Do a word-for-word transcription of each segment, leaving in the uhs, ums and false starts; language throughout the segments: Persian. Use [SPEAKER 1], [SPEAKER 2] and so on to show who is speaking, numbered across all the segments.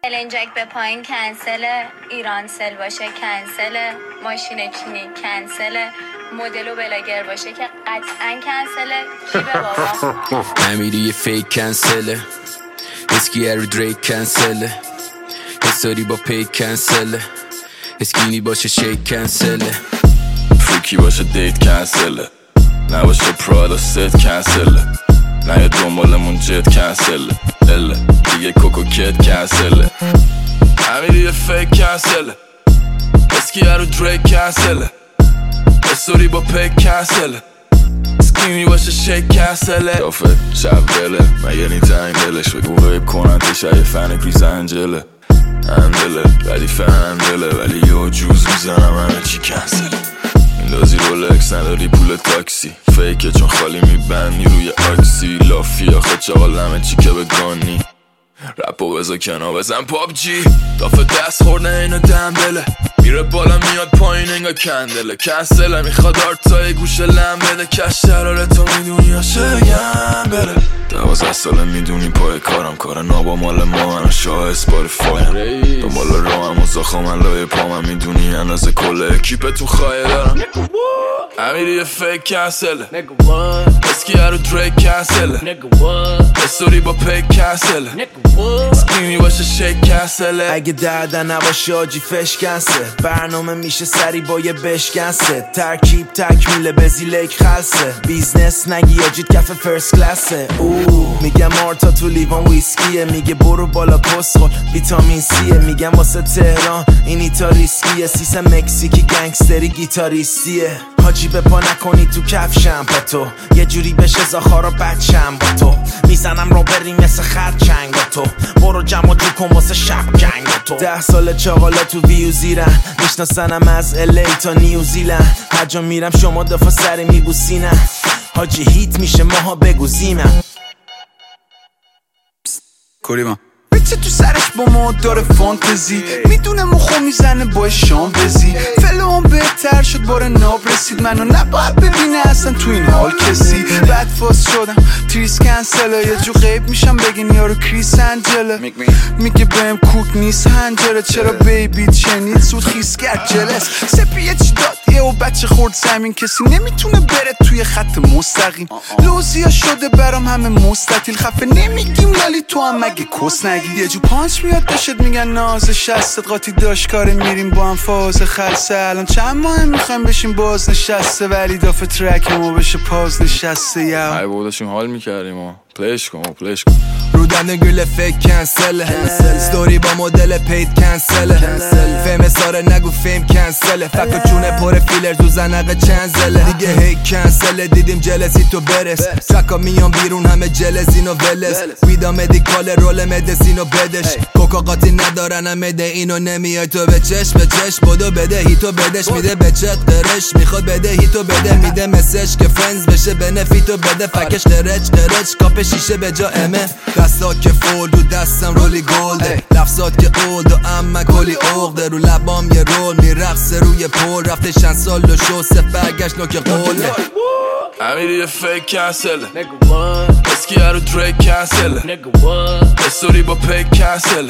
[SPEAKER 1] النجک به پایین کنسله، ایران سل باشه کنسله، ماشین چینی کنسله، مدل و بلاگر باشه که قطعا کنسله. کی به بابا
[SPEAKER 2] امیری یه فیک کنسله، اسکی ارو دریک کنسله، حساری با پیک کنسله، اسکینی باشه شیک کنسله،
[SPEAKER 3] فریکی باشه دیت کنسله، نباشه پرادا ست کنسله، نه یه دنبالمون جت کنسله، اله دیگه کوکو کت کنسله. امیری یه فیک کنسله، اسکی ارو دریک کنسله، اسوری با پیک کنسله، اسکینی باشه شیک کنسله. دافت شب بله مگه نی تنگ دلش بگو غیب کنن تشه یه فن گریز انجله اندله ردیف اندله ولی یه جوز میزنم همه چی کنسله. میندازی رولکس نداری پول تاکسی، فیکه چون خالی میبندی روی آکسی، لافی آخه چاقال همه چی که بگانی، رپو بزا کنا بزن پابجی، دافه دست خورده اینو دنبله، میره بالا میاد پایین انگا کندله، کنسله میخواد آرتای گوشه لم بده، کش شرارتو میدونی یا شگم بره، دوازده ساله میدونی پای کارم کار نابا مال ما منو شاه اسپاریفایم، دنبال رو هم و زاخا من لای پا من میدونی اندازه کل اکیپ تو خواهی دارم. امیری یه فیک کنسله، اسکی ارو دریک کنسله، اسوری با پیک کنسله، اسکینی باشه شیک کنسله.
[SPEAKER 4] اگه دردن نباشه آجی فش کنسه، برنامه میشه سری با یه بش کنسه، ترکیب تکمیله بزیلک خلصه، بیزنس نگی آجید کف فرست کلاسه. اوه میگم مارتا تو لیوان ویسکیه، میگه برو بالا کسخل ویتامین سیه، میگم واسه تهران این ایتا ریسکیه، سیسم مکزیکی گنگستری گیتاریستیه، حاجی به پا نکنی تو کفشم با تو، یه جوری بشه زاخارا بچم با تو، میزنم رو بری مثل خرچنگ با تو، برو جمع جو کن واسه شب جنگ با تو. ده سال چاقالا تو ویو زیرن، میشناسنم از الی تا نیوزیلند، هر جا میرم شما دفعه سری میبوسینم، حاجی هیت میشه ماها بگو زیمم.
[SPEAKER 5] کوریما بچه تو سرش با ما داره فانتزی، میدونه مخو میزنه با شام بزی، فلوم بهتر شد باره ناب رسید، منو نباید ببینه اصلا تو این حال کسی، بعد فاس شدم تریس کنسله، یه جو غیب میشم بگین یارو کریس انجله، میگه بهم کوک نیست هنجره، چرا بیبی چنید سود خیس کرد جلس، سپیه چی داد یه و بچه خورد زمین، کسی نمیتونه بره توی خط مستقیم، لوزیا شده برام همه مستطیل، خفه نمیگیم لالی تو هم مگه کس نگی، یه جو پانچ میاد داشت میگن ناز شستت قاطی داشت کاره میریم با هم فاز خلصه، الان چند ماه میخوایم بشیم باز نشسته، ولی دافه ترک ما بشه پاز نشسته. یا
[SPEAKER 3] ای بودشیم حال میکردیم و پلیش کن و پلیش کن
[SPEAKER 4] رو دنده گل فیک کنسله، ستوری با مدل پید کنسله، فیم ساره نگو فیم کنسله، فکر چونه پر فیلر تو زنقه چنزله، دیگه هی کنسله دیدیم جلسی تو برس، ترکا میان بیرون همه جلسین و ولس، ویدا مدیکال رول مدسینو بدش، کوکا قاطی ندارن هم مده اینو نمیای تو به چش به چش بدو بده هیتو بدش، میده به چت قرش میخواد بده هیتو بده، میده مسج که فرنز بشه بنفیتو بده، فکش قرچ قرچ کاپ شیشه به جا امه، دستات که فولد و دستم رولی گلده، لفظات که اولد و اما کلی اغده، رو لبام یه رول میرقصه روی پول، رفته چند سال و شو سه برگشت نوک قوله.
[SPEAKER 3] امیری یه فیک کنسله، اسکی ارو دریک کنسله، اسوری با پیک کنسله،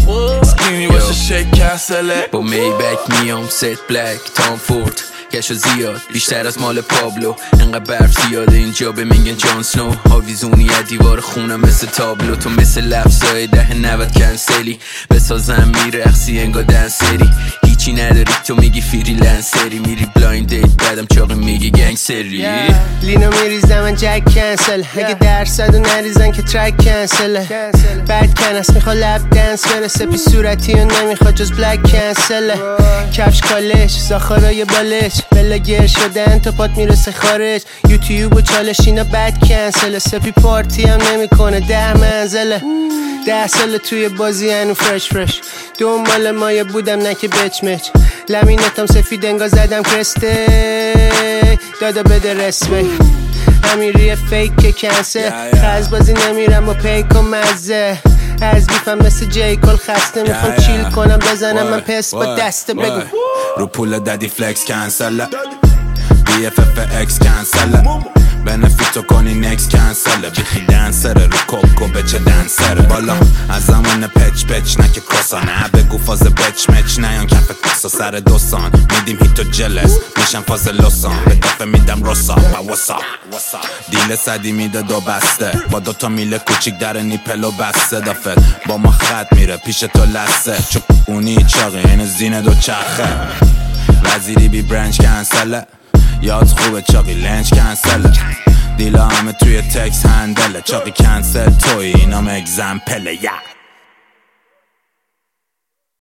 [SPEAKER 3] اسکینی باشه شیک کنسله.
[SPEAKER 2] با میبک میام ست بلک تام فورد، کشو زیاد بیشتر از مال پابلو، انقدر برف زیاده اینجا به میگن جان سنو، آویزونی از دیوار خونم مثل تابلو، تو مثل لفظای ده نود کنسلی، بسازم میرقصی انگار دنسری، هیچی نداری تو میگی فریلنسری، میری بلایند دیت بعدم چاقی میگی گنگسری،
[SPEAKER 6] لینو میریزم من جک کنسل، اگه درصدو نریزن که ترک کنسله، بعد کنس میخوا لب دنس برسه، پی صورتی و نمیخوا جز بلک کنسله، کفش کالش زاخارای بالش، بلاگر شدن تا پات میرسه خارج، یوتیوب و چالش اینا بد کنسله، سپی پارتی هم نمیکنه ده منزله، ده ساله توی بازی هنو فرش فرش، دنبال مایه بودم نه که بچ مچ، لمینتم سفید انگا زدم کرسته، دادا بده رسمه، امیری فیک کنسل، خز بازی نمیرم با پیک و مزه، از بیفم مثل جی کل خسته، میخوام چیل کنم بزنم من پس با دسته، بگو
[SPEAKER 5] رو پول دادی فلکس کنسله، بی اف اف اکس کنسله،
[SPEAKER 7] بنفیتو کنی نکس کنسله بیخی دنسره رو کوکو بچه دنسره بالا از زمان پچ پچ نکه کراسا نه بگو فاز بچ مچ نیان کف کسا سر دوستان میدیم هیتو جلس میشم فاز لسان به دفعه میدم رسا و وسا دیل صدی میده دو بسته با دوتا میله کوچیک در نیپلو بسته دفعه با ما خط میره پیش تو لسه چون اونی چاقی این زینه دو چرخه وزیری بی برنج کنسله یاد خوبه چاقی لنج کنسله دیلا همه توی تکس هندله چاقی کنسل توی اینام اگزمپله یا